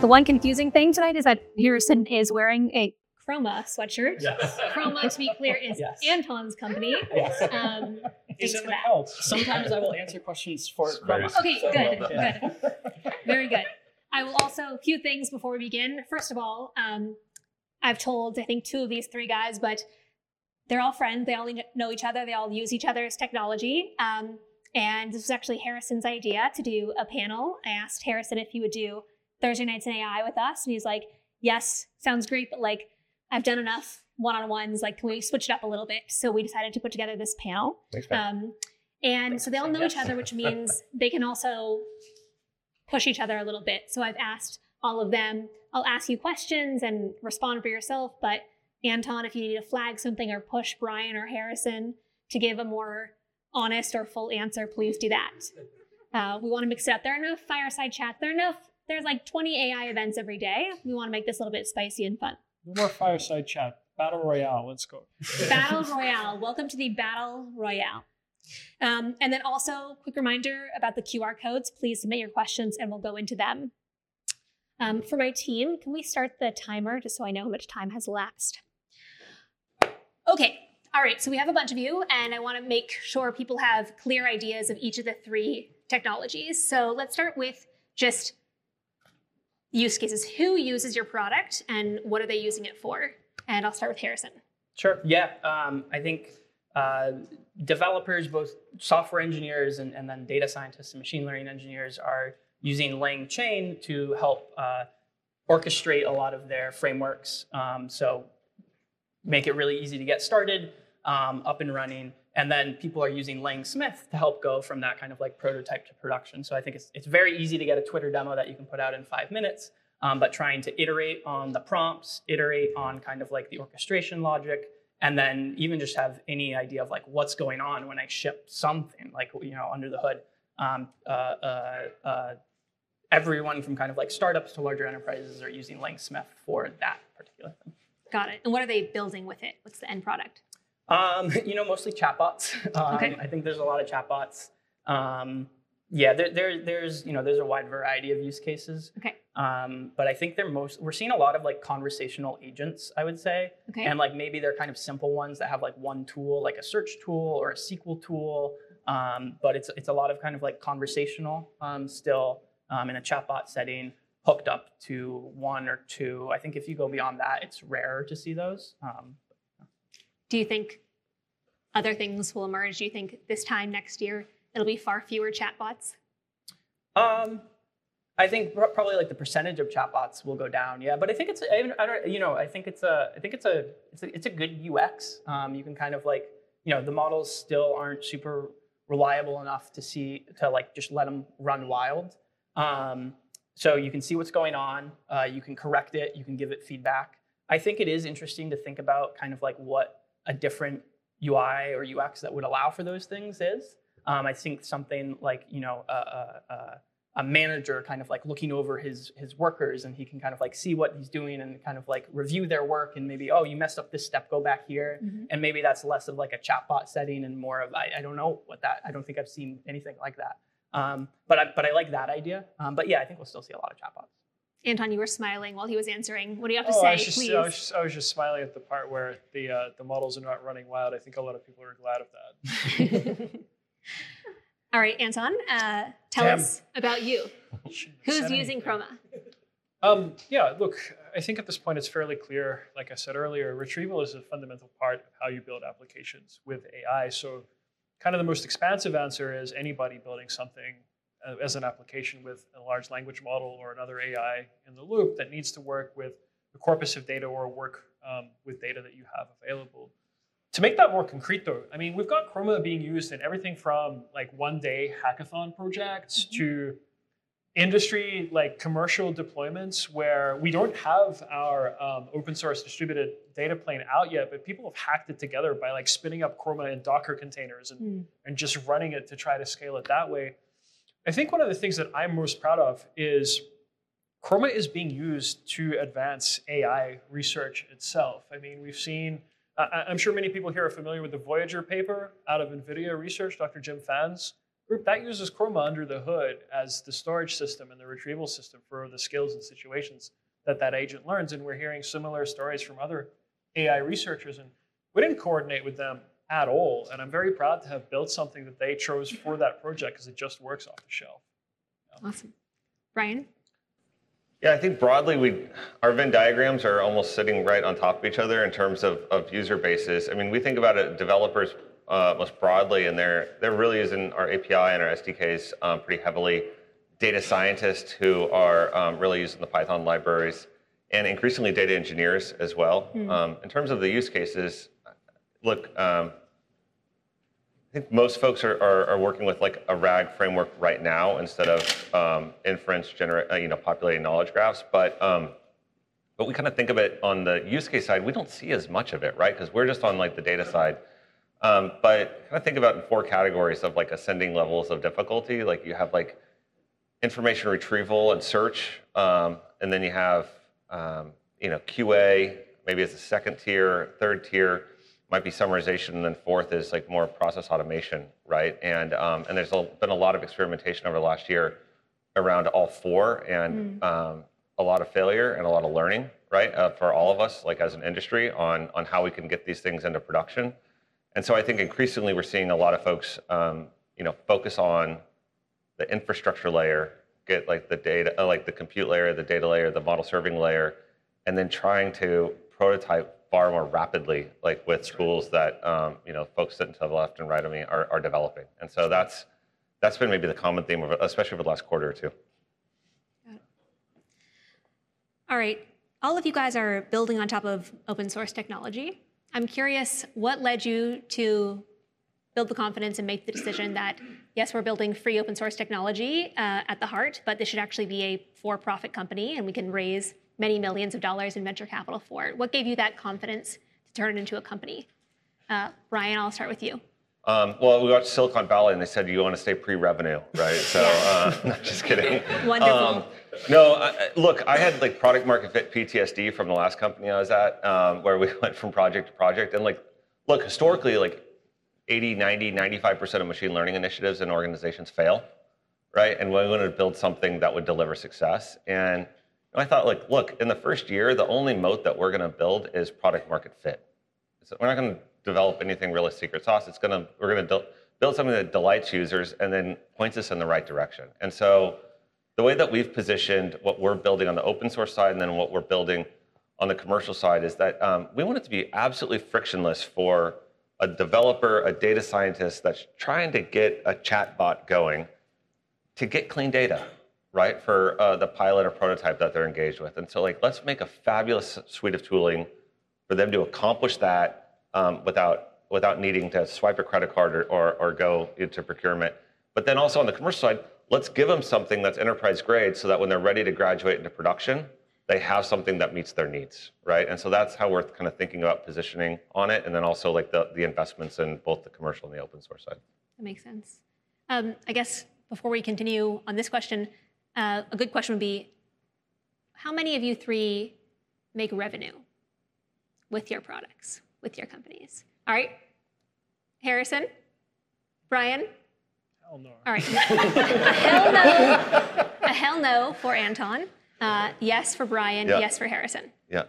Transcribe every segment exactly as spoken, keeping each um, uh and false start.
The one confusing thing tonight is that Harrison is wearing a Chroma sweatshirt. Yes. Chroma, to be clear, is Yes. Anton's company. Yes. Um, He's thanks in for the that. cult. Sometimes I will answer questions for Very Chroma. Okay, So good, well done. good. Very good. I will also, a few things before we begin. First of all, um, I've told, I think, two of these three guys, but they're all friends. They all know each other. They all use each other's technology. Um, and this was actually Harrison's idea to do a panel. I asked Harrison if he would do Thursday Nights in A I with us. And he's like, yes, sounds great, but like, I've done enough one-on-ones. Like, can we switch it up a little bit? So we decided to put together this panel. Thanks, man. Um, and Thanks so for they all saying know yes. each other, which means they can also push each other a little bit. So I've asked all of them, I'll ask you questions and respond for yourself, but Anton, if you need to flag something or push Brian or Harrison to give a more honest or full answer, please do that. Uh, we want to mix it up. There are enough fireside chats. There are enough, there's like twenty A I events every day. We want to make this a little bit spicy and fun. No more fireside chat. Battle Royale. Let's go. Battle Royale. Welcome to the Battle Royale. Um, and then also, quick reminder about the Q R codes. Please submit your questions and we'll go into them. Um, for my team, can we start the timer just so I know how much time has elapsed? Okay. All right. So we have a bunch of you, and I want to make sure people have clear ideas of each of the three technologies. So let's start with just use cases. Who uses your product and what are they using it for? And I'll start with Harrison. Sure. Yeah. Um, I think uh, developers, both software engineers and, and then data scientists and machine learning engineers, are using LangChain to help uh, orchestrate a lot of their frameworks. Um, so make it really easy to get started, um, up and running. And then people are using LangSmith to help go from that kind of like prototype to production. So I think it's, it's very easy to get a Twitter demo that you can put out in five minutes, um, but trying to iterate on the prompts, iterate on kind of like the orchestration logic, and then even just have any idea of like what's going on when I ship something like, you know, under the hood. Um, uh, uh, uh, everyone from kind of like startups to larger enterprises are using LangSmith for that particular thing. Got it. And what are they building with it? What's the end product? Um, you know, mostly chatbots. Um, Okay. I think there's a lot of chatbots. Um, yeah, there, there, there's, you know, there's a wide variety of use cases. Okay. Um, but I think they're most, we're seeing a lot of like conversational agents, I would say. Okay. And like maybe they're kind of simple ones that have like one tool, like a search tool or a S Q L tool. Um, but it's, it's a lot of kind of like conversational um, still um, in a chatbot setting, hooked up to one or two. I think if you go beyond that, it's rare to see those. Um, Do you think other things will emerge? Do you think this time next year it'll be far fewer chatbots? Um, I think pr- probably like the percentage of chatbots will go down. Yeah, but I think it's I, I don't you know I think it's a I think it's a it's a, it's a good U X. Um, you can kind of like you know the models still aren't super reliable enough to see to like just let them run wild. Um, so you can see what's going on. Uh, you can correct it. You can give it feedback. I think it is interesting to think about kind of like what a different U I or U X that would allow for those things is. Um, I think something like, you know, a, a, a manager kind of like looking over his his workers, and he can kind of like see what he's doing and kind of like review their work, and maybe, oh, you messed up this step, go back here. Mm-hmm. And maybe that's less of like a chatbot setting and more of, I, I don't know what that, I don't think I've seen anything like that. Um, but, I, but I like that idea. Um, but yeah, I think we'll still see a lot of chatbots. Anton, you were smiling while he was answering. What do you have to Oh, say, I was, just, please? I, was just, I was just smiling at the part where the uh, the models are not running wild. I think a lot of people are glad of that. All right, Anton, uh, tell Damn. us about you. Who's Said using anything. Chroma? Um, yeah, look, I think at this point it's fairly clear, like I said earlier, retrieval is a fundamental part of how you build applications with A I. So kind of the most expansive answer is anybody building something uh, as an application with a large language model or another A I in the loop that needs to work with a corpus of data or work um, with data that you have available. To make that more concrete though, I mean, we've got Chroma being used in everything from like one day hackathon projects mm-hmm. to industry like commercial deployments where we don't have our um, open source distributed data plane out yet, but people have hacked it together by like spinning up Chroma in Docker containers and, mm. and just running it to try to scale it that way. I think one of the things that I'm most proud of is Chroma is being used to advance A I research itself. I mean, we've seen, uh, I'm sure many people here are familiar with the Voyager paper out of NVIDIA research, Doctor Jim Phan's group that uses Chroma under the hood as the storage system and the retrieval system for the skills and situations that that agent learns. And we're hearing similar stories from other A I researchers. And we didn't coordinate with them at all. And I'm very proud to have built something that they chose for that project because it just works off the shelf. Yeah. Awesome. Brian? Yeah, I think broadly, we our Venn diagrams are almost sitting right on top of each other in terms of, of user bases. I mean, we think about it, developers uh, most broadly, and they're, they're really using our A P I and our S D Ks um, pretty heavily. Data scientists who are um, really using the Python libraries, and increasingly data engineers as well. Mm. Um, in terms of the use cases, look, um, I think most folks are, are, are working with like a RAG framework right now instead of um, inference generate, uh, you know, populating knowledge graphs. But um, but we kind of think of it on the use case side. We don't see as much of it, right? Because we're just on like the data side. Um, but kind of think about it in four categories of like ascending levels of difficulty. Like you have like information retrieval and search, um, and then you have um, you know Q A. Maybe it's a second tier, third tier. Might be summarization, and then fourth is like more process automation, right? And um, and there's a, been a lot of experimentation over the last year around all four, and mm. um, a lot of failure and a lot of learning, right, uh, for all of us, like as an industry, on on how we can get these things into production. And so I think increasingly we're seeing a lot of folks, um, you know, focus on the infrastructure layer, get like the data, uh, like the compute layer, the data layer, the model serving layer, and then trying to prototype far more rapidly, like with tools that um, you know folks sitting to the left and right of me are, are developing. And so that's that's been maybe the common theme of it, especially over the last quarter or two. Got it. All right, all of you guys are building on top of open source technology. I'm curious, what led you to build the confidence and make the decision that yes, we're building free open source technology uh, at the heart, but this should actually be a for-profit company, and we can raise many millions of dollars in venture capital for it. What gave you that confidence to turn it into a company? Uh, Brian, I'll start with you. Um, well, we watched Silicon Valley, and they said you want to stay pre-revenue, right? So, uh, not just kidding. Wonderful. Um, no, I, look, I had like product market fit P T S D from the last company I was at, um, where we went from project to project. And like, look, historically, like eighty, ninety, ninety-five percent of machine learning initiatives in organizations fail, right? And we wanted to build something that would deliver success. And I thought, like, look, in the first year, the only moat that we're going to build is product market fit. So we're not going to develop anything really secret sauce. It's going to we're going to build something that delights users and then points us in the right direction. And so the way that we've positioned what we're building on the open source side and then what we're building on the commercial side is that um, we want it to be absolutely frictionless for a developer, a data scientist that's trying to get a chatbot going to get clean data, right, for uh, the pilot or prototype that they're engaged with. And so like, let's make a fabulous suite of tooling for them to accomplish that um, without without needing to swipe a credit card or, or, or go into procurement. But then also on the commercial side, let's give them something that's enterprise grade so that when they're ready to graduate into production, they have something that meets their needs, right? And so that's how we're kind of thinking about positioning on it, and then also like the, the investments in both the commercial and the open source side. That makes sense. Um, I guess before we continue on this question, Uh, a good question would be, how many of you three make revenue with your products, with your companies? All right. Harrison? Brian? Hell no. All right. a hell no. A hell no for Anton. Uh, yes for Brian. Yeah. Yes for Harrison. Yeah.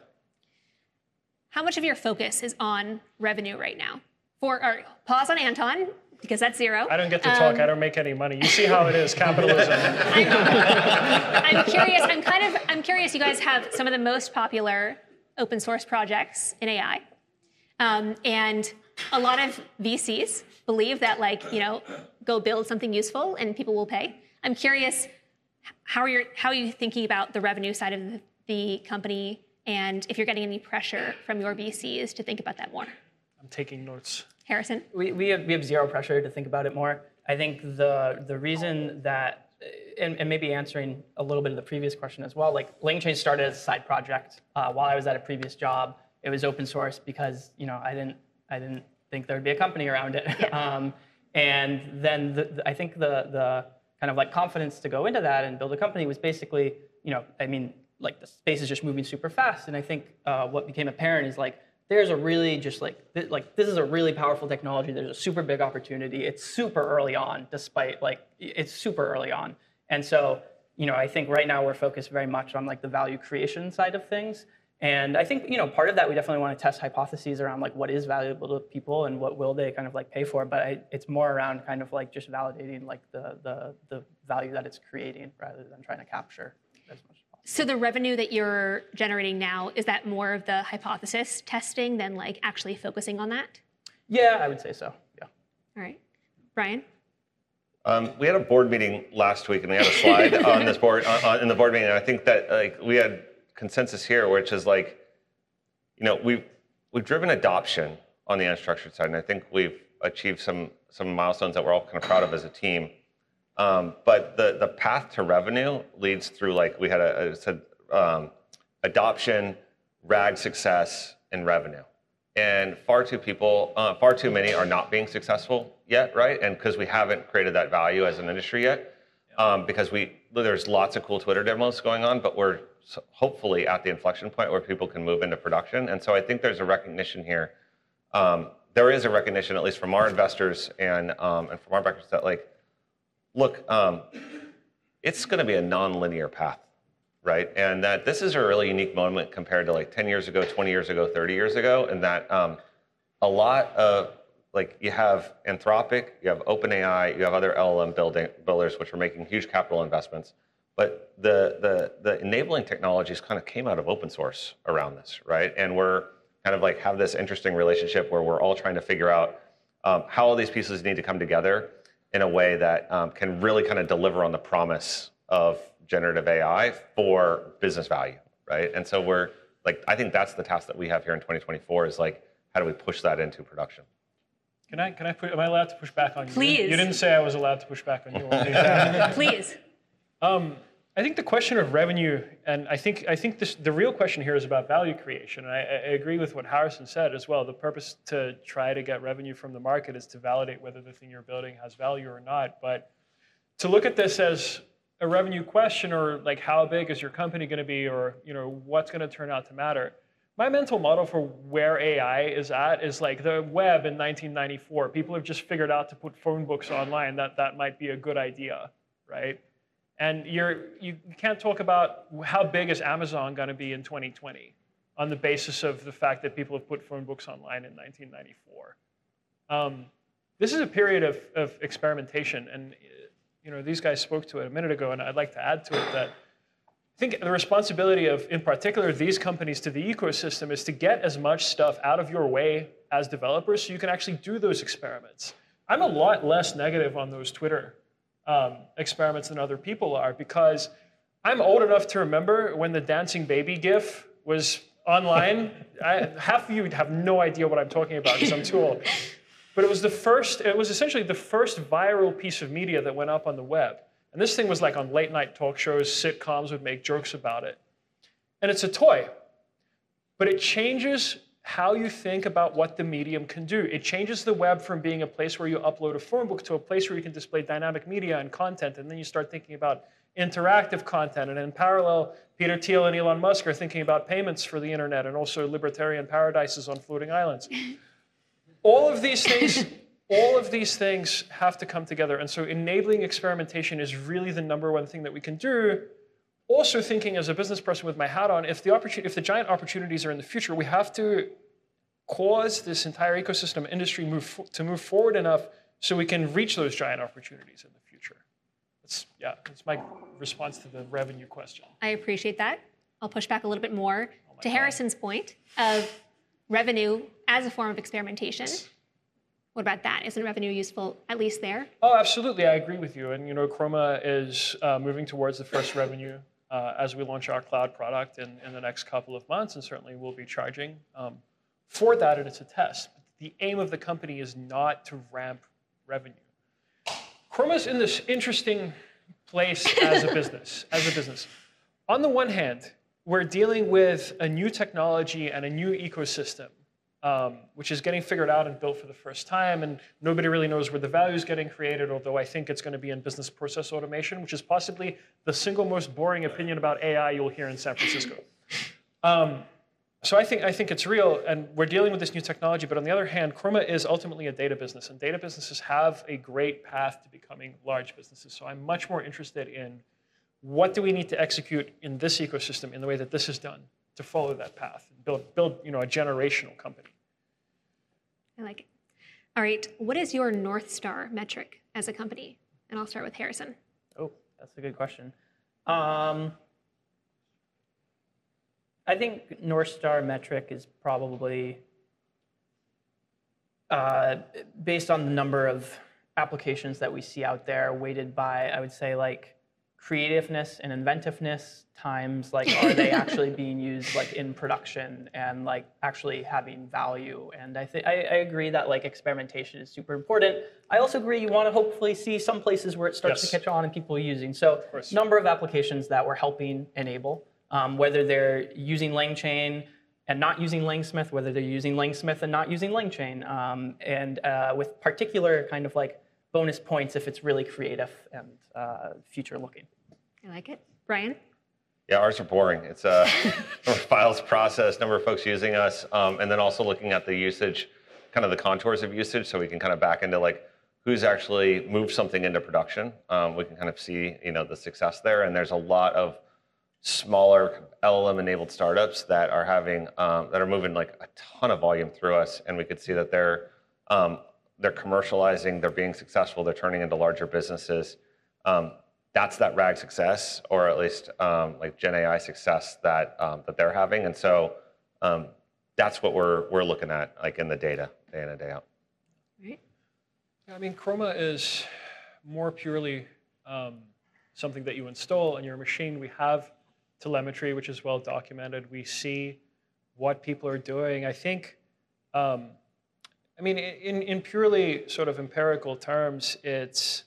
How much of your focus is on revenue right now? For or, pause on Anton, because that's zero. I don't get to talk. Um, I don't make any money. You see how it is, capitalism. I'm, I'm curious. I'm kind of. I'm curious. You guys have some of the most popular open source projects in A I, um, and a lot of V Cs believe that, like, you know, go build something useful and people will pay. I'm curious. How are you? How are you thinking about the revenue side of the, the company, and if you're getting any pressure from your V Cs to think about that more? I'm taking notes. Harrison? We, we, have, we have zero pressure to think about it more. I think the the reason that, and, and maybe answering a little bit of the previous question as well, like LangChain started as a side project uh, while I was at a previous job. It was open source because, you know, I didn't I didn't think there would be a company around it. Yeah. um, and then the, the, I think the the kind of like confidence to go into that and build a company was basically, you know, I mean, like the space is just moving super fast. And I think uh, what became apparent is like, there's a really just like th- like this is a really powerful technology. There's a super big opportunity. It's super early on, despite like it's super early on. And so, you know, I think right now we're focused very much on like the value creation side of things. And I think, you know, part of that we definitely want to test hypotheses around like what is valuable to people and what will they kind of like pay for. But I, it's more around kind of like just validating like the the the value that it's creating rather than trying to capture as much. So the revenue that you're generating now, is that more of the hypothesis testing than like actually focusing on that? Yeah, I would say so. Yeah. All right. Brian? Um, we had a board meeting last week, and we had a slide on this board on, on, in the board meeting. And I think that like we had consensus here, which is like, you know, we've we've driven adoption on the unstructured side, and I think we've achieved some some milestones that we're all kind of proud of as a team. Um, but the the path to revenue leads through like we had a, a said um, adoption, R A G success, and revenue. And far too people, uh, far too many are not being successful yet, right? And because we haven't created that value as an industry yet, um, because we there's lots of cool Twitter demos going on, but we're hopefully at the inflection point where people can move into production. And so I think there's a recognition here. Um, there is a recognition, at least from our investors and um, and from our backers, that like, look, um, it's going to be a non-linear path, right? And that this is a really unique moment compared to like ten years ago, twenty years ago, thirty years ago, and that um, a lot of like you have Anthropic, you have OpenAI, you have other L L M building, builders which are making huge capital investments, but the the the enabling technologies kind of came out of open source around this, right? And we're kind of like have this interesting relationship where we're all trying to figure out um, how all these pieces need to come together in a way that um, can really kind of deliver on the promise of generative A I for business value, right? And so we're like, I think that's the task that we have here in twenty twenty-four is like, how do we push that into production? Can I, can I put, am I allowed to push back on you? Please. You didn't say I was allowed to push back on you. Please. Um, I think the question of revenue, and I think I think this, the real question here is about value creation. And I, I agree with what Harrison said as well. The purpose to try to get revenue from the market is to validate whether the thing you're building has value or not. But to look at this as a revenue question, or like how big is your company going to be, or you know what's going to turn out to matter. My mental model for where A I is at is like the web in nineteen ninety-four. People have just figured out to put phone books online. That that might be a good idea, right? And you're, you can't talk about how big is Amazon going to be in twenty twenty on the basis of the fact that people have put phone books online in nineteen ninety-four. Um, this is a period of, of experimentation, and you know these guys spoke to it a minute ago, and I'd like to add to it that I think the responsibility of, in particular, these companies to the ecosystem is to get as much stuff out of your way as developers so you can actually do those experiments. I'm a lot less negative on those Twitter Um, experiments than other people are, because I'm old enough to remember when the dancing baby GIF was online. I, half of you have no idea what I'm talking about because I'm too old. But it was the first, it was essentially the first viral piece of media that went up on the web. And this thing was like on late night talk shows, sitcoms would make jokes about it. And it's a toy, but it changes how you think about what the medium can do. It changes the web from being a place where you upload a phone book to a place where you can display dynamic media and content, and then you start thinking about interactive content. And in parallel, Peter Thiel and Elon Musk are thinking about payments for the internet and also libertarian paradises on floating islands. All of these things, all of these things have to come together. And so enabling experimentation is really the number one thing that we can do. Also thinking as a business person with my hat on, if the opportunity, if the giant opportunities are in the future, we have to cause this entire ecosystem industry move to move forward enough so we can reach those giant opportunities in the future. That's, yeah, that's my response to the revenue question. I appreciate that. I'll push back a little bit more Oh to God. Harrison's point of revenue as a form of experimentation. What about that? Isn't revenue useful at least there? Oh, absolutely. I agree with you. And you know, Chroma is uh, moving towards the first revenue uh, as we launch our cloud product in, in the next couple of months, and certainly we'll be charging um, for that, and it's a test. But the aim of the company is not to ramp revenue. Chroma's in this interesting place as a business. As a business, on the one hand, we're dealing with a new technology and a new ecosystem, um, which is getting figured out and built for the first time, and nobody really knows where the value is getting created, although I think it's going to be in business process automation, which is possibly the single most boring opinion about A I you'll hear in San Francisco. Um, So I think I think it's real, and we're dealing with this new technology. But on the other hand, Chroma is ultimately a data business, and data businesses have a great path to becoming large businesses. So I'm much more interested in what do we need to execute in this ecosystem in the way that this is done to follow that path and build build you know a generational company. I like it. All right, what is your North Star metric as a company? And I'll start with Harrison. Oh, that's a good question. Um, I think North Star metric is probably uh, based on the number of applications that we see out there, weighted by, I would say, like creativeness and inventiveness times, like, are they actually being used like in production and like actually having value? And I think I agree that like experimentation is super important. I also agree you want to hopefully see some places where it starts Yes. to catch on and people are using. So number of applications that we're helping enable, um, whether they're using LangChain and not using Langsmith, whether they're using Langsmith and not using LangChain, um, and uh, with particular kind of like bonus points if it's really creative and uh, future looking. I like it. Brian? Yeah, ours are boring. It's a number of files processed, number of folks using us, um, and then also looking at the usage, kind of the contours of usage, so we can kind of back into like who's actually moved something into production. Um, we can kind of see, you know, the success there, and there's a lot of smaller L L M-enabled startups that are having um, that are moving like a ton of volume through us, and we could see that they're um, they're commercializing, they're being successful, they're turning into larger businesses. Um, that's that RAG success, or at least um, like Gen A I success that um, that they're having, and so um, that's what we're we're looking at, like in the data, day in and day out. Right. I mean, Chroma is more purely um, something that you install on your machine. We have telemetry, which is well documented. We see what people are doing. I think, um, I mean, in, in purely sort of empirical terms, it's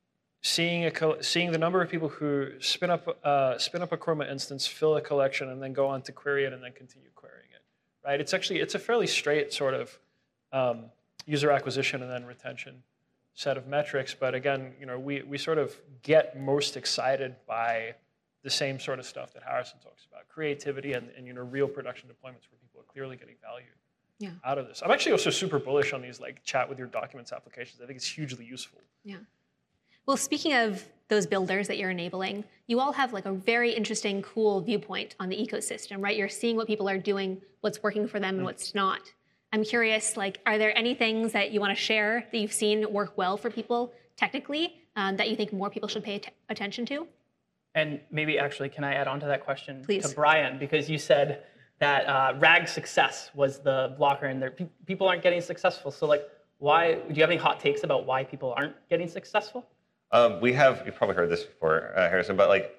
seeing a seeing the number of people who spin up uh, spin up a Chroma instance, fill a collection, and then go on to query it and then continue querying it. Right? It's actually it's a fairly straight sort of um, user acquisition and then retention set of metrics. But again, you know, we we sort of get most excited by the same sort of stuff that Harrison talks about: creativity and, and you know real production deployments where people are clearly getting value Yeah. out of this. I'm actually also super bullish on these like chat with your documents applications. I think it's hugely useful. Yeah. Well, speaking of those builders that you're enabling, you all have like a very interesting, cool viewpoint on the ecosystem, right? You're seeing what people are doing, what's working for them and what's not. I'm curious, like, are there any things that you want to share that you've seen work well for people technically um, that you think more people should pay att- attention to? And maybe actually, can I add on to that question Please. to Brian? Because you said that uh, RAG success was the blocker and there, pe- people aren't getting successful. So like, why, do you have any hot takes about why people aren't getting successful? Um, we have, you've probably heard this before, uh, Harrison, but like,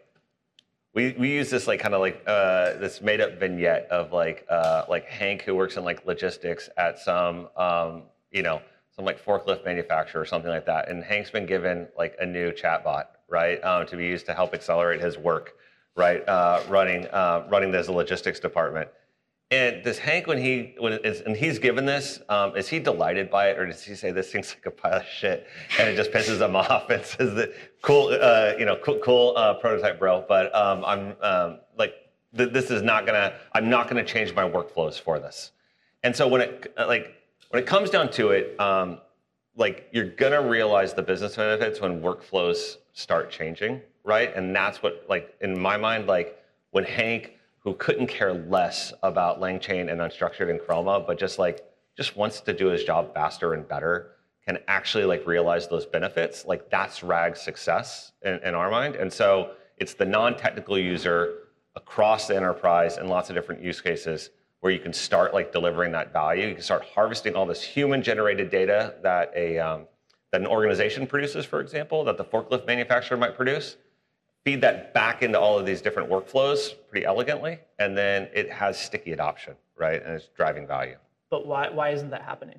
we, we use this like kind of like uh, this made up vignette of like uh, like Hank who works in like logistics at some um, you know some like forklift manufacturer or something like that, and Hank's been given like a new chatbot, right, um, to be used to help accelerate his work, right, uh, running uh, running this logistics department. And does Hank, when he when it's, and he's given this, um, is he delighted by it, or does he say this thing's like a pile of shit, and it just pisses him off and says that cool, uh, you know, cool, cool uh, prototype, bro, but um, I'm um, like th- this is not gonna, I'm not gonna change my workflows for this. And so when it like when it comes down to it, um, like you're gonna realize the business benefits when workflows start changing, right? And that's what, like in my mind, like when Hank, who couldn't care less about LangChain and unstructured and Chroma, but just like just wants to do his job faster and better, can actually like realize those benefits. Like that's RAG's success in, in our mind. And so it's the non-technical user across the enterprise and lots of different use cases where you can start like delivering that value. You can start harvesting all this human-generated data that a um, that an organization produces, for example, that the forklift manufacturer might produce. Feed that back into all of these different workflows pretty elegantly, and then it has sticky adoption, right? And it's driving value. But why why isn't that happening?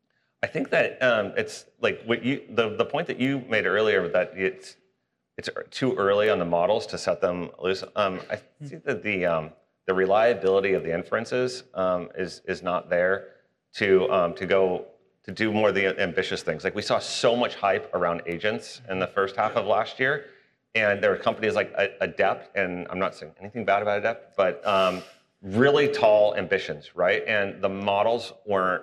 I think that um, it's like what you the, the point that you made earlier, that it's it's too early on the models to set them loose. Um, I think that the um, the reliability of the inferences um, is is not there to um, to go to do more of the ambitious things. Like we saw so much hype around agents in the first half of last year. And there are companies like Adept, and I'm not saying anything bad about Adept, but um, really tall ambitions, right? And the models weren't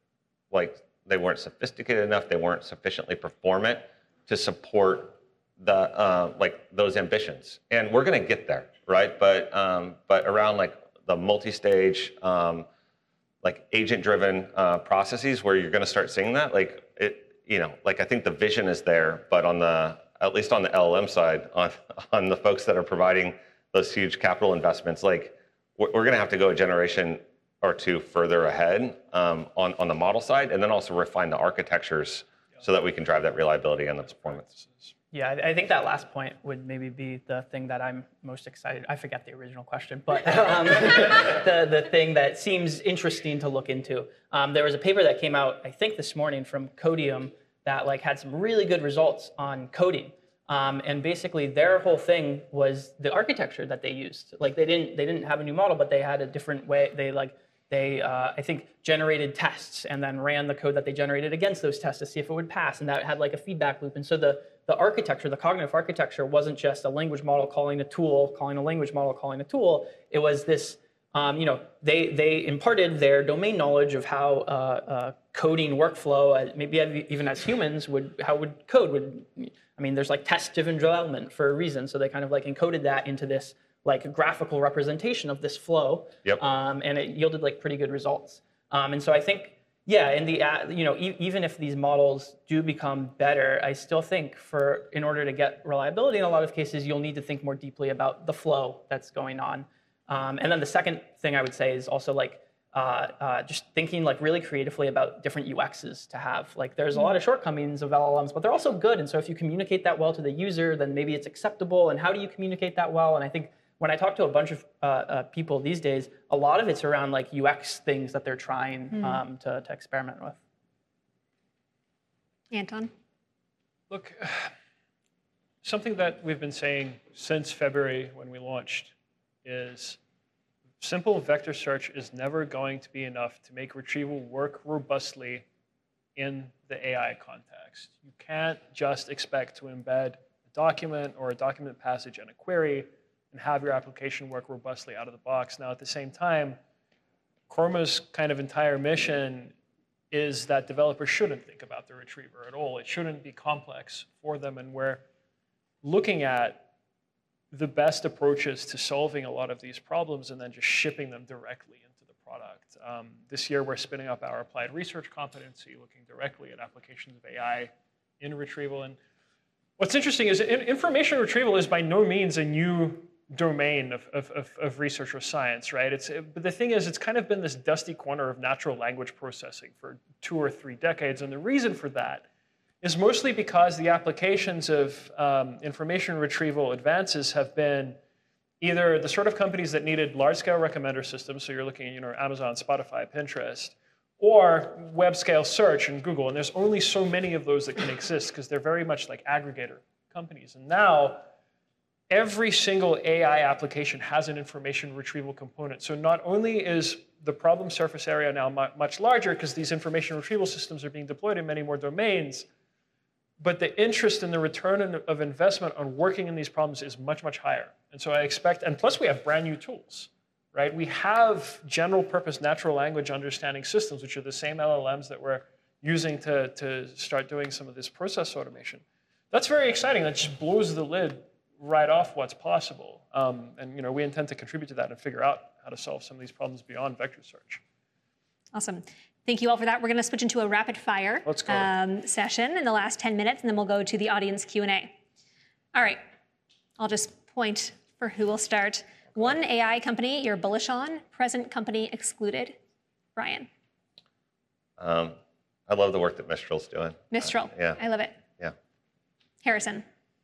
like, they weren't sophisticated enough, they weren't sufficiently performant to support the uh, like those ambitions. And we're gonna get there, right? But um, but around like the multi-stage, um, like agent-driven uh, processes where you're gonna start seeing that, like it, you know, like I think the vision is there, but on the, at least on the L L M side, on, on the folks that are providing those huge capital investments, like we're, we're gonna have to go a generation or two further ahead um, on, on the model side, and then also refine the architectures so that we can drive that reliability and the performance. Yeah, I I think that last point would maybe be the thing that I'm most excited. I forget the original question, but um, the the thing that seems interesting to look into. Um, there was a paper that came out, I think, this morning from Codium that like had some really good results on coding. Um, and basically, their whole thing was the architecture that they used. Like they didn't they didn't have a new model, but they had a different way. They like they uh, I think generated tests and then ran the code that they generated against those tests to see if it would pass, and that had like a feedback loop. And so the the architecture, the cognitive architecture, wasn't just a language model calling a tool, calling a language model, calling a tool. It was this, um, you know, they they imparted their domain knowledge of how uh, uh, coding workflow, uh, maybe even as humans, would how would code would. I mean, there's like test-driven development for a reason. So they kind of like encoded that into this like graphical representation of this flow, yep. um, and it yielded like pretty good results. Um, and so I think. Yeah, in the uh, you know e even if these models do become better, I still think for in order to get reliability in a lot of cases, you'll need to think more deeply about the flow that's going on. Um, and then the second thing I would say is also like uh, uh, just thinking like really creatively about different U Xs to have. Like there's a lot of shortcomings of L L Ms, but they're also good. And so if you communicate that well to the user, then maybe it's acceptable. And how do you communicate that well? And I think. When I talk to a bunch of uh, uh, people these days, a lot of it's around like U X things that they're trying mm. um, to, to experiment with. Anton? Look, something that we've been saying since February when we launched is simple vector search is never going to be enough to make retrieval work robustly in the A I context. You can't just expect to embed a document or a document passage and a query and have your application work robustly out of the box. Now, at the same time, Chroma's kind of entire mission is that developers shouldn't think about the retriever at all. It shouldn't be complex for them, and we're looking at the best approaches to solving a lot of these problems and then just shipping them directly into the product. Um, this year, we're spinning up our applied research competency, looking directly at applications of A I in retrieval. And what's interesting is information retrieval is by no means a new domain of, of, of, of research or science, right? It's, but the thing is, it's kind of been this dusty corner of natural language processing for two or three decades. And the reason for that is mostly because the applications of um, information retrieval advances have been either the sort of companies that needed large-scale recommender systems, so you're looking at you know, Amazon, Spotify, Pinterest, or web-scale search in Google. And there's only so many of those that can exist because they're very much like aggregator companies. And now, every single A I application has an information retrieval component. So not only is the problem surface area now mu much larger because these information retrieval systems are being deployed in many more domains, but the interest in the return of investment on working in these problems is much, much higher. And so I expect, and plus we have brand new tools, right? We have general purpose natural language understanding systems, which are the same L L Ms that we're using to, to start doing some of this process automation. That's very exciting. That just blows the lid right off what's possible. Um, and you know, we intend to contribute to that and figure out how to solve some of these problems beyond vector search. Awesome. Thank you all for that. We're going to switch into a rapid fire um, session in the last ten minutes, and then we'll go to the audience Q and A. All right. I'll just point for who will start. One A I company you're bullish on, present company excluded. Brian. Um, I love the work that Mistral's doing. Mistral. Uh, yeah. I love it. Yeah. Harrison.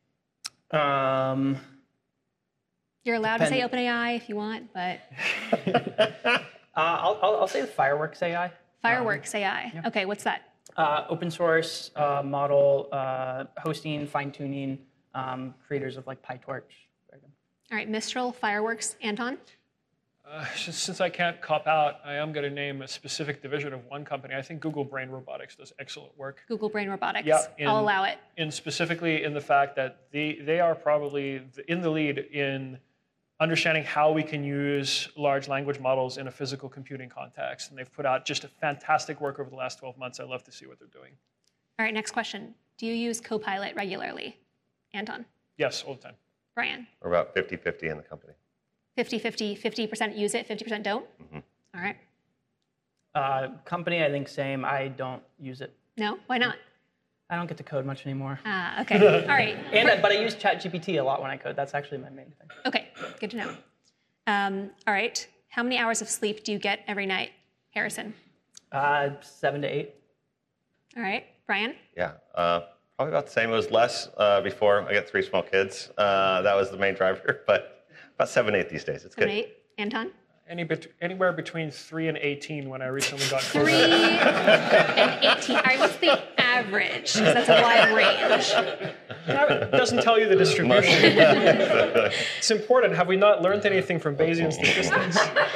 Um, You're allowed depend- to say OpenAI if you want, but... uh, I'll, I'll, I'll say the Fireworks A I. Fireworks um, A I. Yeah. Okay, what's that? Uh, open source uh, model, uh, hosting, fine-tuning, um, creators of like PyTorch. All right, Mistral, Fireworks, Anton? Uh, since I can't cop out, I am going to name a specific division of one company. I think Google Brain Robotics does excellent work. Google Brain Robotics. Yeah, in, I'll allow it. In specifically in the fact that they, they are probably in the lead in understanding how we can use large language models in a physical computing context. And they've put out just a fantastic work over the last twelve months. I love to see what they're doing. All right, next question. Do you use Copilot regularly? Anton? Yes, all the time. Brian? We're about fifty fifty in the company. fifty fifty, fifty percent use it, fifty percent don't? Mm-hmm. All right. Uh, company, I think same. I don't use it. No? Why not? I don't get to code much anymore. Ah, okay. All right. And I- but I use ChatGPT a lot when I code. That's actually my main thing. Okay, good to know. Um, all right. How many hours of sleep do you get every night, Harrison? Uh, seven to eight. All right. Brian? Yeah, uh, probably about the same. It was less uh, before. I got three small kids. Uh, that was the main driver, but about seven, eight these days. It's Seven, good. eight. Anton? Any bet- anywhere between three and eighteen when I recently got Three COVID. and eighteen. All right, what's the average? 'Cause that's a wide range. It doesn't tell you the distribution. It's important. Have we not learned anything from Bayesian statistics?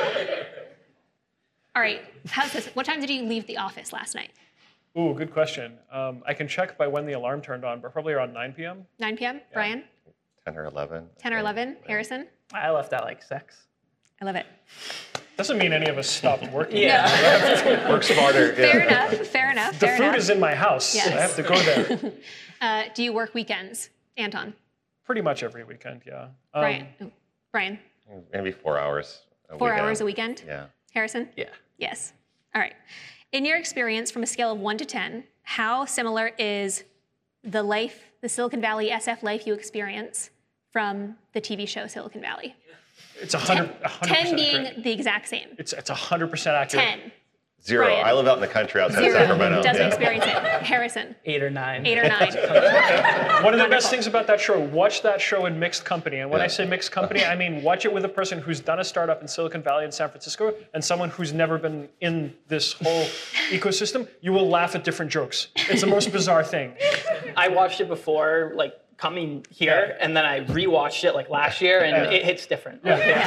All right. How's this? What time did you leave the office last night? Ooh, good question. Um, I can check by when the alarm turned on, but probably around nine p.m. nine p.m.? Brian? ten or eleven. ten or eleven? Harrison? I left at like six. I love it. Doesn't mean any of us stopped working. Yeah. Work smarter. Fair Yeah. enough. Fair enough. The fair food enough. is in my house. Yes. I have to go there. Uh, do you work weekends? Anton? Pretty much every weekend, yeah. Um, Brian? Oh, Brian? Maybe four hours. A Four weekend. hours a weekend? Yeah. Harrison? Yeah. Yes. All right. In your experience, from a scale of one to ten, how similar is the life, the Silicon Valley S F life you experience from the T V show Silicon Valley? It's a hundred, a hundred ten percent being accurate. the exact same. It's it's a hundred percent accurate. ten. Zero. Brian. I live out in the country outside Zero. of Sacramento. Doesn't Yeah. experience it. Harrison? Eight or nine. Eight or nine. One of the best things about that show, watch that show in mixed company. And when Yeah. I say mixed company, I mean watch it with a person who's done a startup in Silicon Valley and San Francisco and someone who's never been in this whole ecosystem. You will laugh at different jokes. It's the most bizarre thing. I watched it before, like coming here, Yeah. and then I rewatched it like last year, and Yeah. it hits different.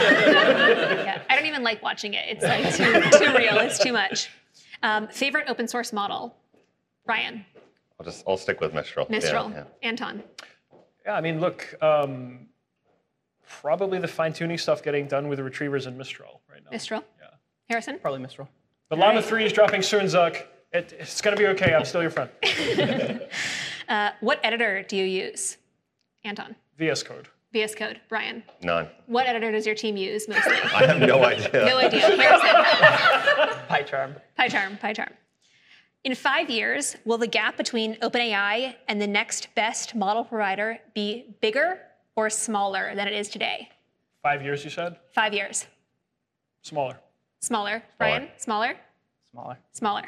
Yeah. I don't even like watching it. It's like too, too real. It's too much. Um, favorite open source model? Brian? I'll just I'll stick with Mistral. Yeah, Mistral? yeah. Anton? Yeah, I mean, look, um, probably the fine-tuning stuff getting done with the retrievers in Mistral right now. Mistral? Yeah. Harrison? Probably Mistral. The Llama three is dropping soon, Zuck. It, it's going to be okay. I'm still your friend. Uh, what editor do you use? Anton? V S Code. V S Code. Brian? None. What editor does your team use mostly? I have no idea. No idea. Harrison? PyCharm. PyCharm. PyCharm. In five years, will the gap between OpenAI and the next best model provider be bigger or smaller than it is today? Five years, you said? Five years. Smaller. Smaller. Brian? Smaller? Smaller. Smaller.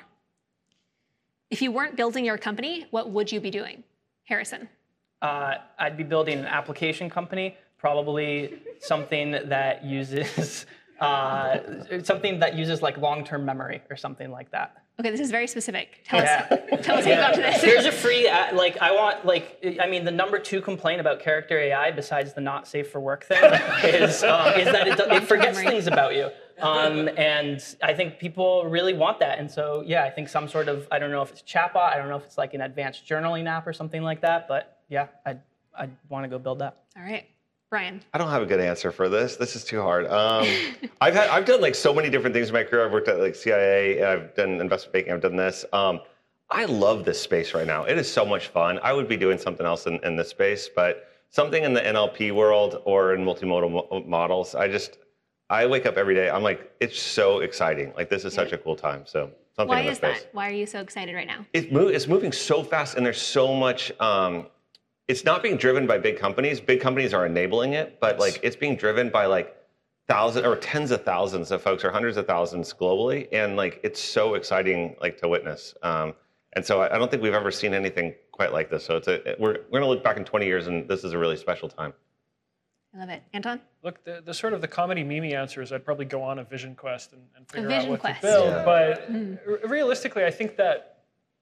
If you weren't building your company, what would you be doing? Harrison? Uh, I'd be building an application company, probably something that uses uh, something that uses like long-term memory or something like that. Okay, this is very specific. Tell Yeah. us. Tell us how you got to this. Here's a free, uh, like, I want, like, I mean, the number two complaint about character A I, besides the not safe for work thing, is, um, is that it, do- it forgets Memory. things about you. Um, and I think people really want that. And so, yeah, I think some sort of, I don't know if it's chatbot, I don't know if it's like an advanced journaling app or something like that, but yeah, I'd, I'd want to go build that. All right. Brian? I don't have a good answer for this. This is too hard. Um, I've had I've done like so many different things in my career. I've worked at like C I A, I've done investment banking, I've done this. Um, I love this space right now. It is so much fun. I would be doing something else in, in this space, but something in the N L P world or in multimodal mo- models, I just, I wake up every day, I'm like, it's so exciting. Like this is such a cool time. So something Why in this is space. that? Why are you so excited right now? It's, move, it's moving so fast and there's so much, um, it's not being driven by big companies. Big companies are enabling it, but like it's being driven by like thousands or tens of thousands of folks or hundreds of thousands globally. And like, it's so exciting like to witness. Um, and so I, I don't think we've ever seen anything quite like this. So it's a, we're, we're gonna look back in twenty years and this is a really special time. I love it. Anton? Look, the, the sort of the comedy meme answer is I'd probably go on a vision quest and, and figure out vision what quest. to build. Yeah. But r- realistically, I think that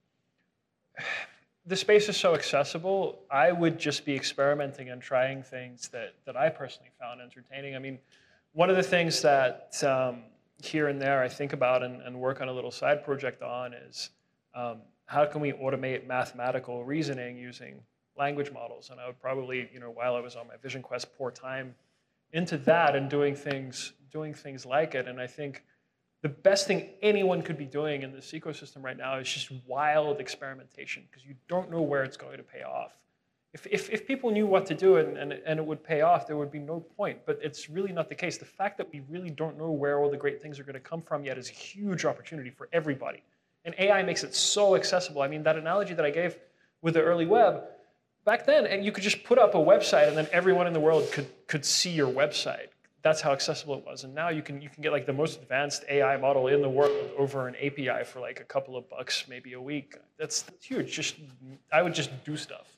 the space is so accessible. I would just be experimenting and trying things that, that I personally found entertaining. I mean, one of the things that um, here and there I think about and, and work on a little side project on is um, how can we automate mathematical reasoning using language models? And I would probably, you know, while I was on my vision quest, pour time into that and doing things, doing things like it. And I think the best thing anyone could be doing in this ecosystem right now is just wild experimentation, because you don't know where it's going to pay off. If, if, if people knew what to do and, and, and it would pay off, there would be no point. But it's really not the case. The fact that we really don't know where all the great things are going to come from yet is a huge opportunity for everybody. And A I makes it so accessible. I mean, that analogy that I gave with the early web, back then, and you could just put up a website and then everyone in the world could, could see your website. That's how accessible it was. And now you can, you can get like the most advanced A I model in the world over an A P I for like a couple of bucks, maybe a week. That's, that's huge. Just, I would just do stuff.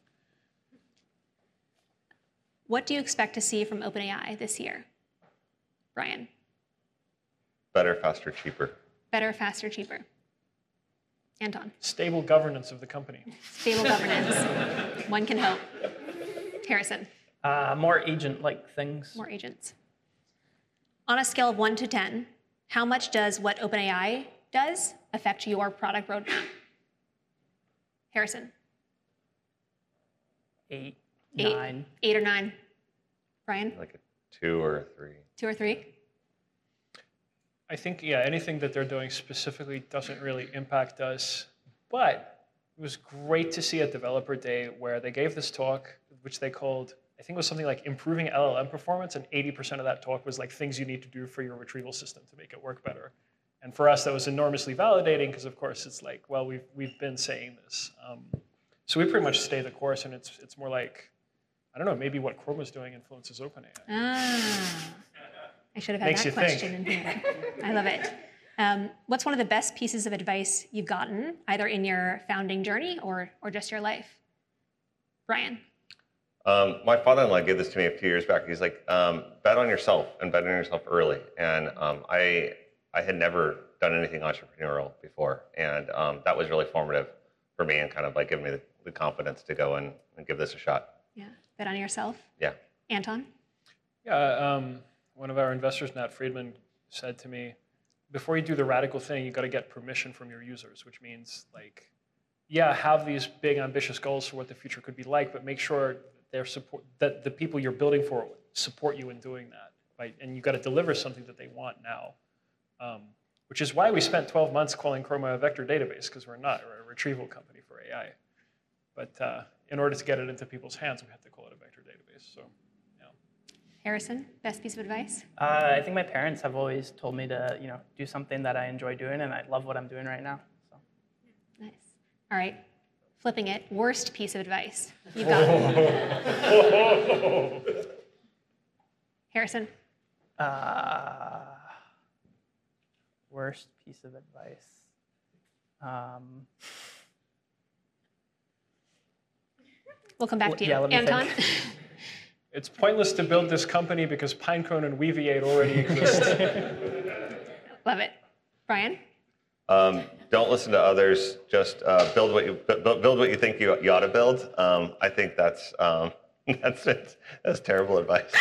What do you expect to see from OpenAI this year, Brian? Better, faster, cheaper. Better, faster, cheaper. Anton? Stable governance of the company. Stable governance. One can hope. Harrison? Uh, more agent-like things. More agents. On a scale of one to ten, how much does what OpenAI does affect your product roadmap? Harrison? Eight, Eight, nine. Eight or nine. Brian? Like a two or a three. Two or three? I think, yeah, anything that they're doing specifically doesn't really impact us. But it was great to see at Developer Day where they gave this talk, which they called, I think it was something like improving L L M performance, and eighty percent of that talk was like things you need to do for your retrieval system to make it work better. And for us, that was enormously validating because, of course, it's like, well, we've, we've been saying this. Um, so we pretty much stay the course, and it's, it's more like, I don't know, maybe what Chrome was doing influences OpenAI. Ah, I should have had Makes that you question think. in here. I love it. Um, what's one of the best pieces of advice you've gotten, either in your founding journey or, or just your life? Brian? Um, my father-in-law gave this to me a few years back. He's like, um, bet on yourself and bet on yourself early. And um, I, I had never done anything entrepreneurial before. And um, that was really formative for me and kind of like giving me the, the confidence to go and, and give this a shot. Yeah, bet on yourself. Yeah. Anton? Yeah, um, one of our investors, Nat Friedman, said to me, before you do the radical thing, you got to get permission from your users, which means like, yeah, have these big ambitious goals for what the future could be like, but make sure they're support that the people you're building for support you in doing that, right? And you got to deliver something that they want now, um, which is why we spent twelve months calling Chroma a vector database, because we're not. We're a retrieval company for A I. But uh, in order to get it into people's hands, we had to call it a vector database. So, yeah. Harrison, best piece of advice? Uh, I think my parents have always told me to, you know, do something that I enjoy doing, and I love what I'm doing right now. So. Nice. All right. Flipping it, worst piece of advice you've got. Harrison? Uh, worst piece of advice. Um, We'll come back to you. Yeah, let me Anton? think. It's pointless to build this company because Pinecone and Weaviate already exist. Love it. Brian? Um, don't listen to others. Just uh, build what you build, build what you think you, you ought to build. Um, I think that's um, that's it. That's terrible advice.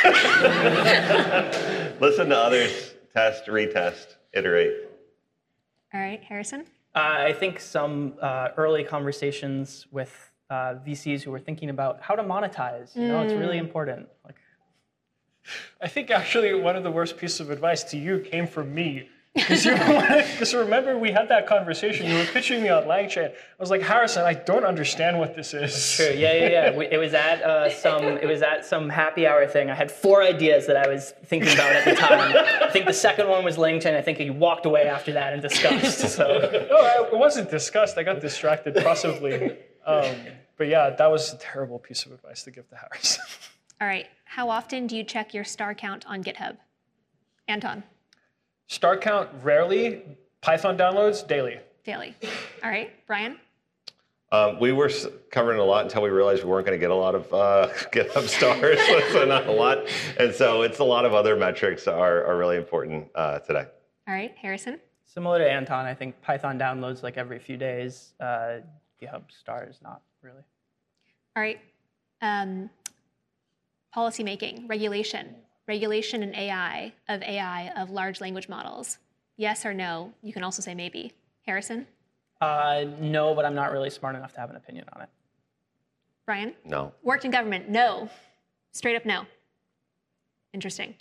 Listen to others. Test, retest, iterate. All right, Harrison? Uh, I think some uh, early conversations with uh, V Cs who were thinking about how to monetize. You know, it's really important. Like, I think actually one of the worst pieces of advice to you came from me. Because remember, we had that conversation. You were pitching me on LangChain. I was like, Harrison, I don't understand what this is. True. Yeah, yeah, yeah. We, it was at uh, some. It was at some happy hour thing. I had four ideas that I was thinking about at the time. I think the second one was LangChain. I think he walked away after that in disgust. So. No, it wasn't disgust. I got distracted possibly. Um, but yeah, that was a terrible piece of advice to give to Harrison. All right. How often do you check your star count on GitHub? Anton? Star count, rarely. Python downloads, daily. Daily. All right. Brian? Um, we were s- covering a lot until we realized we weren't going to get a lot of uh, GitHub stars, so not a lot. And so it's a lot of other metrics are, are really important uh, today. All right. Harrison? Similar to Anton, I think Python downloads like every few days. Uh, GitHub stars, not really. All right. Um, policy making, regulation. Regulation in A I, of A I, of large language models. Yes or no? You can also say maybe. Harrison? Uh, no, but I'm not really smart enough to have an opinion on it. Brian? No. Worked in government? No. Straight up no. Interesting.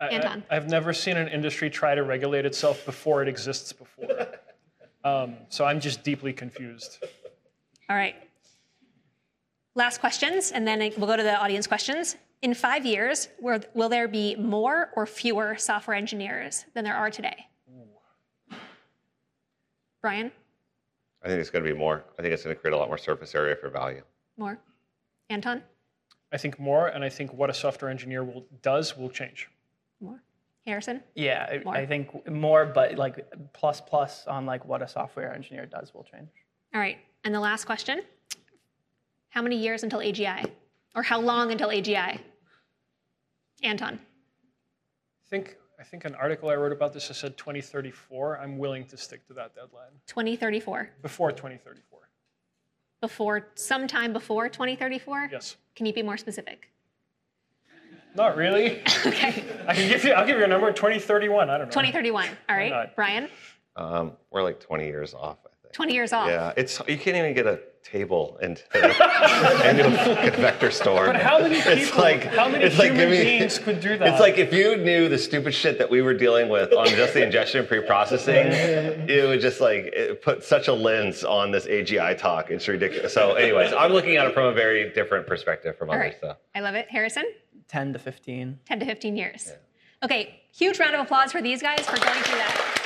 I, Anton. I, I've never seen an industry try to regulate itself before it exists before. Um, so I'm just deeply confused. All right. Last questions, and then we'll go to the audience questions. In five years, will, will there be more or fewer software engineers than there are today? Ooh. Brian? I think it's going to be more. I think it's going to create a lot more surface area for value. More. Anton? I think more, and I think what a software engineer will, does will change. More. Harrison? Yeah, I, More. I think more, but like plus plus on like what a software engineer does will change. All right. And the last question. How many years until A G I? Or how long until A G I? Anton? I think, I think an article I wrote about this has said twenty thirty-four. I'm willing to stick to that deadline. twenty thirty-four. Before twenty thirty-four. Before, sometime before twenty thirty-four? Yes. Can you be more specific? Not really. Okay. I can give you, I'll give you a number, twenty thirty-one, I don't know. twenty thirty-one, all right. not? Brian? Um, we're like twenty years off, I think. twenty years off. Yeah, it's you can't even get a table into a vector store. But how many people, it's like, how many it's like, human give me- beings could do that? It's like if you knew the stupid shit that we were dealing with on just the ingestion and pre-processing, it would just like it put such a lens on this A G I talk. It's ridiculous. So anyways, I'm looking at it from a very different perspective from All others. right. So. I love it. Harrison? ten to fifteen. ten to fifteen years. Okay, huge round of applause for these guys for going through that.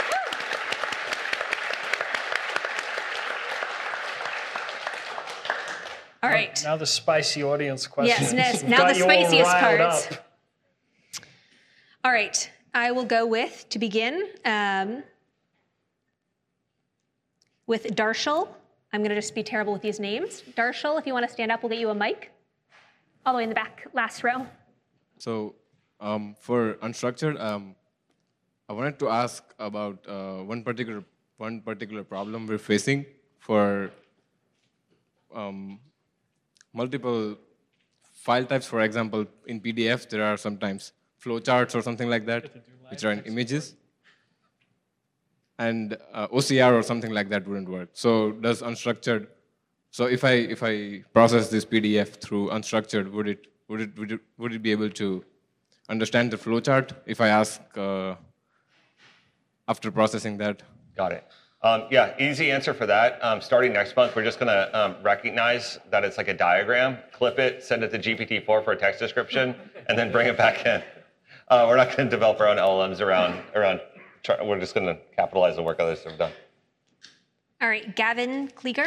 All right. Now the spicy audience questions. Yes, yes, We've now got the you all spiciest riled part. up. All right, I will go with, to begin, um, with Darshil. I'm going to just be terrible with these names. Darshil, if you want to stand up, we'll get you a mic. All the way in the back, last row. So um, for unstructured, um, I wanted to ask about uh, one particular one particular problem we're facing for um, multiple file types. For example, in P D Fs, there are sometimes flowcharts or something like that, which are in images. And uh, O C R or something like that wouldn't work. So does unstructured, so if I if I process this P D F through unstructured, would it would it would it, would it be able to understand the flowchart if I ask uh, after processing that? Got it. Um, yeah, easy answer for that. Um, starting next month, we're just going to um, recognize that it's like a diagram, clip it, send it to G P T four for a text description, and then bring it back in. Uh, we're not going to develop our own L L Ms around, around. We're just going to capitalize the work others have done. All right, Gavin Klieger.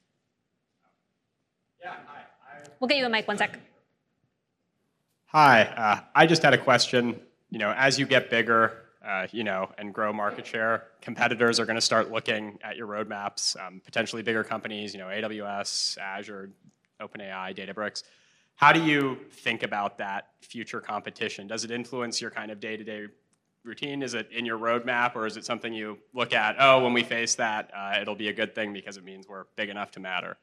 Yeah, hi. I... We'll get you a mic, one sec. Hi, uh, I just had a question. You know, as you get bigger, uh, you know, and grow market share, competitors are going to start looking at your roadmaps, um, potentially bigger companies, you know, A W S, Azure, OpenAI, Databricks. How do you think about that future competition? Does it influence your kind of day-to-day routine? Is it in your roadmap, or is it something you look at, oh, when we face that, uh, it'll be a good thing because it means we're big enough to matter?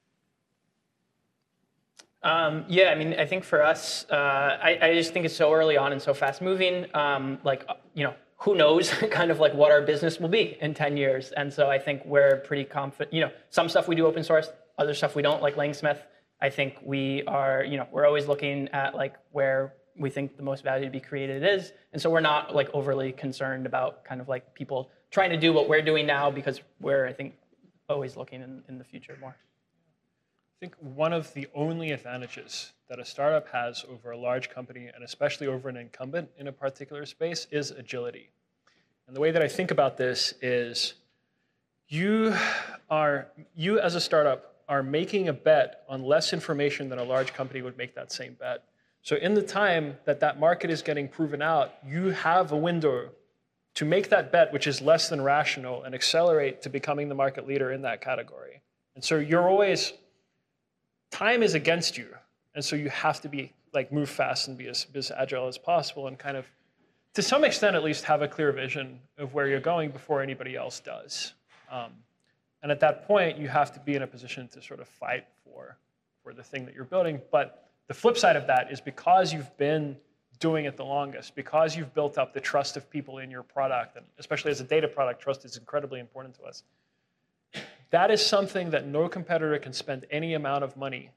Um, yeah, I mean, I think for us, uh, I, I just think it's so early on and so fast moving. Um, like, you know, who knows kind of like what our business will be in ten years. And so I think we're pretty confident, you know, some stuff we do open source, other stuff we don't, like Langsmith. I think we are, you know, we're always looking at like where we think the most value to be created is. And so we're not like overly concerned about kind of like people trying to do what we're doing now, because we're, I think, always looking in, in the future more. I think one of the only advantages that a startup has over a large company, and especially over an incumbent in a particular space, is agility. And the way that I think about this is you are, you as a startup are making a bet on less information than a large company would make that same bet. So in the time that that market is getting proven out, you have a window to make that bet, which is less than rational, and accelerate to becoming the market leader in that category. And so you're always, time is against you. And so you have to be like move fast and be as, be as agile as possible, and kind of, to some extent at least, have a clear vision of where you're going before anybody else does. Um, and at that point, you have to be in a position to sort of fight for, for the thing that you're building. But the flip side of that is, because you've been doing it the longest, because you've built up the trust of people in your product, and especially as a data product, trust is incredibly important to us. That is something that no competitor can spend any amount of money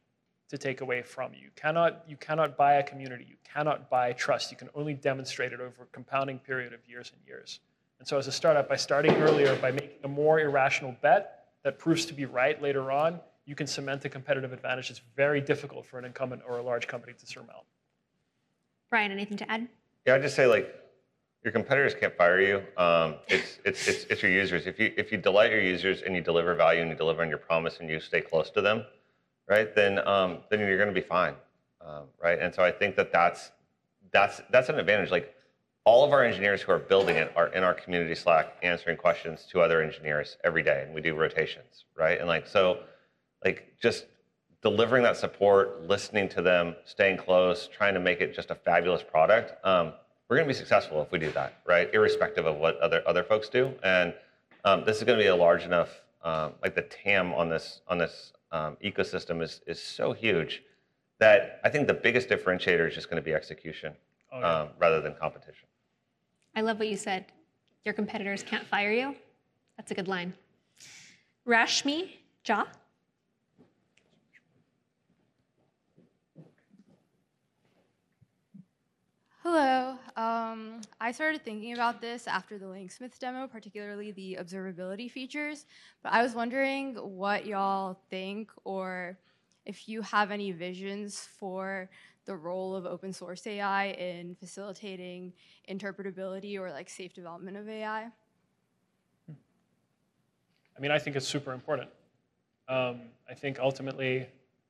to take away from you. You cannot, you cannot buy a community. You cannot buy trust. You can only demonstrate it over a compounding period of years and years. And so as a startup, by starting earlier, by making a more irrational bet that proves to be right later on, you can cement a competitive advantage that's very difficult for an incumbent or a large company to surmount. Brian, anything to add? Yeah, I'd just say, like, your competitors can't fire you. Um, it's, it's, it's, it's your users. If you, if you delight your users and you deliver value and you deliver on your promise and you stay close to them, right, then, um, then you're going to be fine, um, right? And so I think that that's, that's, that's an advantage. Like, all of our engineers who are building it are in our community Slack answering questions to other engineers every day, and we do rotations, right? And like, so, like, just delivering that support, listening to them, staying close, trying to make it just a fabulous product. Um, we're going to be successful if we do that, right? Irrespective of what other other folks do. And um, this is going to be a large enough, um, like the T A M on this on this um, ecosystem is is so huge that I think the biggest differentiator is just going to be execution Oh, yeah. um, rather than competition. I love what you said. Your competitors can't fire you. That's a good line. Rashmi Jha. Hello. Um, I started thinking about this after the Langsmith demo, particularly the observability features. But I was wondering what y'all think, or if you have any visions for the role of open source A I in facilitating interpretability or like safe development of A I. I mean, I think it's super important. Um, I think ultimately,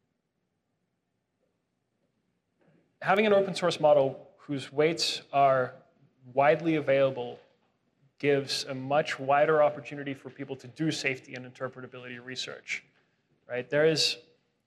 having an open source model whose weights are widely available gives a much wider opportunity for people to do safety and interpretability research, right? There is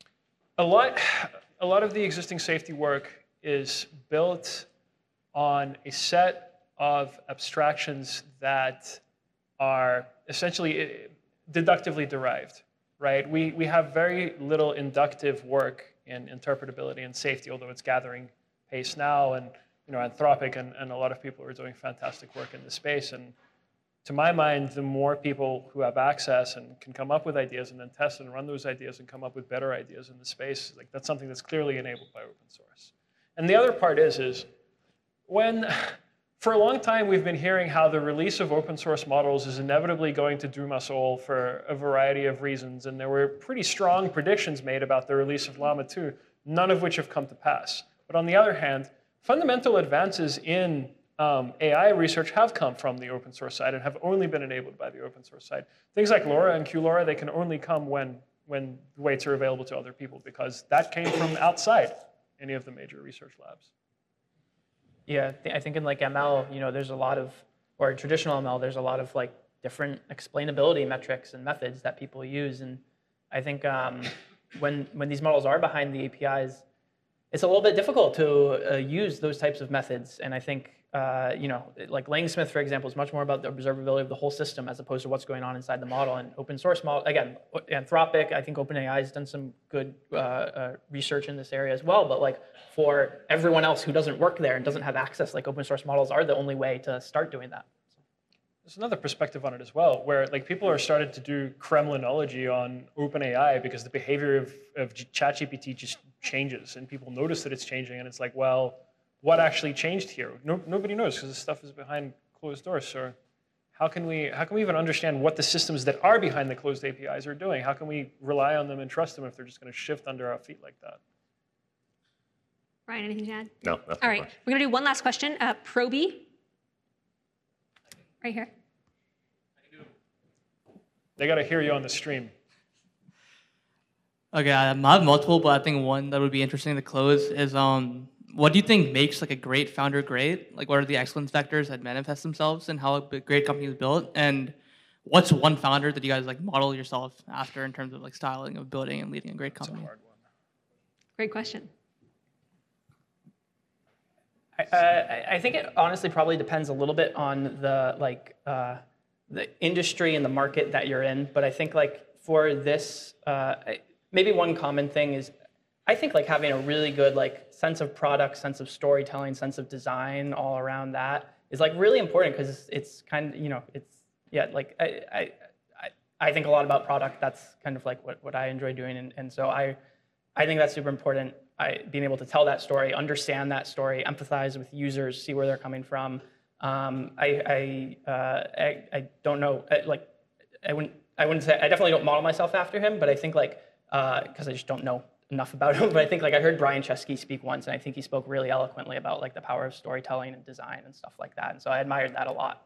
a lot, a lot of the existing safety work is built on a set of abstractions that are essentially deductively derived, right? We, we have very little inductive work in interpretability and safety, although it's gathering pace now, and you know, Anthropic and, and a lot of people are doing fantastic work in this space. And to my mind, the more people who have access and can come up with ideas and then test and run those ideas and come up with better ideas in the space, like that's something that's clearly enabled by open source. And the other part is, is when, for a long time, we've been hearing how the release of open source models is inevitably going to doom us all for a variety of reasons. And there were pretty strong predictions made about the release of Llama two, none of which have come to pass. But on the other hand, fundamental advances in um, A I research have come from the open source side and have only been enabled by the open source side. Things like LoRa and QLoRa, they can only come when, when weights are available to other people, because that came from outside any of the major research labs. Yeah, I think in like M L, you know, there's a lot of, or traditional M L, there's a lot of like different explainability metrics and methods that people use. And I think um, when, when these models are behind the A P Is, it's a little bit difficult to uh, use those types of methods. And I think, uh, you know, like Langsmith, for example, is much more about the observability of the whole system as opposed to what's going on inside the model. And open source model, again, Anthropic, I think OpenAI has done some good uh, uh, research in this area as well. But like for everyone else who doesn't work there and doesn't have access, like open source models are the only way to start doing that. There's another perspective on it as well, where like people are starting to do Kremlinology on OpenAI because the behavior of, of ChatGPT just changes, and people notice that it's changing, and it's like, well, what actually changed here? No, nobody knows because this stuff is behind closed doors. So how can we how can we even understand what the systems that are behind the closed A P Is are doing? How can we rely on them and trust them if they're just going to shift under our feet like that? Ryan, anything to add? No. Nothing All right, much. we're gonna do one last question. Uh, Proby, right here. They got to hear you on the stream. Okay, I have multiple, but I think one that would be interesting to close is um, what do you think makes like a great founder great? Like, what are the excellence vectors that manifest themselves and how a great company is built? And what's one founder that you guys like model yourself after in terms of like styling of building and leading a great company? That's a hard one. Great question. I, uh, I think it honestly probably depends a little bit on the like uh, the industry and the market that you're in. But I think like for this, uh, maybe one common thing is I think like having a really good like sense of product, sense of storytelling, sense of design all around that is like really important because it's, it's kind of, you know, it's, yeah, like I, I, I, I think a lot about product. That's kind of like what, what I enjoy doing. And, and so I, I think that's super important. I, being able to tell that story, understand that story, empathize with users, see where they're coming from. Um, I, I, uh, I, I don't know, I, like, I wouldn't, I wouldn't say, I definitely don't model myself after him, but I think like, because uh, I just don't know enough about him, but I think like I heard Brian Chesky speak once, and I think he spoke really eloquently about like the power of storytelling and design and stuff like that. And so I admired that a lot.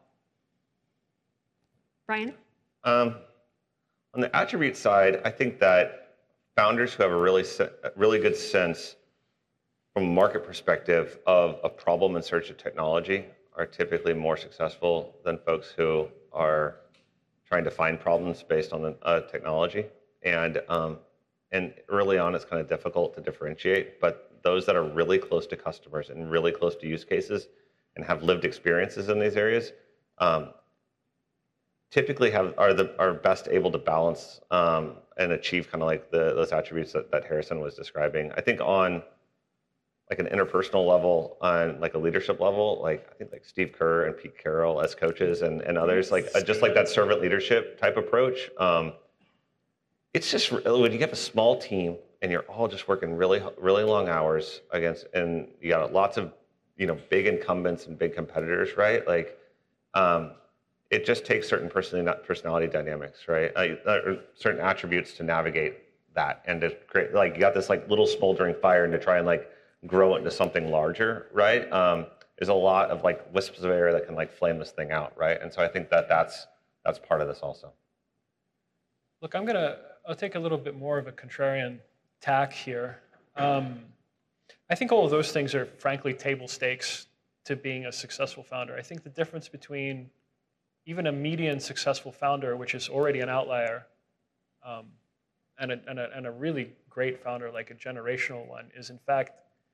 Brian? Um, on the attribute side, I think that founders who have a really, se- really good sense from a market perspective of a problem in search of technology are typically more successful than folks who are trying to find problems based on the uh, technology. And, um, and early on, it's kind of difficult to differentiate, but those that are really close to customers and really close to use cases and have lived experiences in these areas, um, typically have are the are best able to balance um, and achieve kind of like the those attributes that, that Harrison was describing. I think on like an interpersonal level, on like a leadership level, like I think like Steve Kerr and Pete Carroll as coaches and, and others, like uh, just like that servant leadership type approach. Um, it's just when you have a small team and you're all just working really really long hours against, and you got lots of you know big incumbents and big competitors, right? Like. Um, It just takes certain personality, personality dynamics, right? Uh, or certain attributes to navigate that, and to create like you got this like little smoldering fire, and to try and like grow it into something larger, right? Um, there's a lot of like wisps of air that can like flame this thing out, right? And so I think that that's that's part of this also. Look, I'm gonna I'll take a little bit more of a contrarian tack here. Um, I think all of those things are frankly table stakes to being a successful founder. I think the difference between even a median successful founder, which is already an outlier, um, and, a, and, a, and a really great founder, like a generational one, is in fact,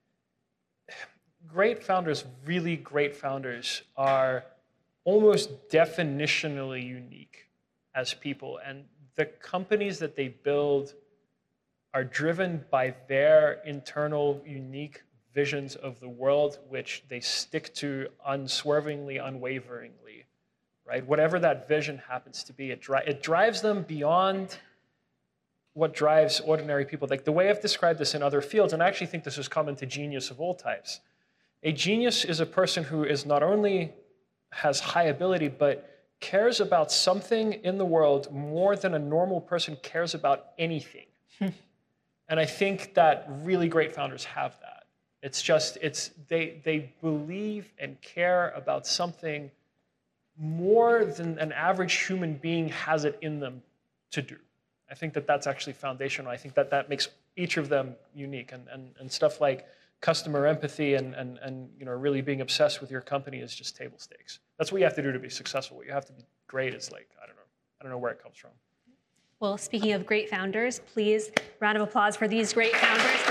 great founders, really great founders, are almost definitionally unique as people. And the companies that they build are driven by their internal, unique visions of the world, which they stick to unswervingly, unwaveringly. Right? Whatever that vision happens to be, it, dri it drives them beyond what drives ordinary people. Like the way I've described this in other fields, and I actually think this is common to genius of all types. A genius is a person who is not only has high ability, but cares about something in the world more than a normal person cares about anything. And I think that really great founders have that. It's just, it's they, they believe and care about something more than an average human being has it in them to do. I think that that's actually foundational. I think that that makes each of them unique. And, and, and stuff like customer empathy and, and, and you know, really being obsessed with your company is just table stakes. That's what you have to do to be successful. What you have to be great is like, I don't know. I don't know where it comes from. Well, speaking of great founders, please, round of applause for these great founders.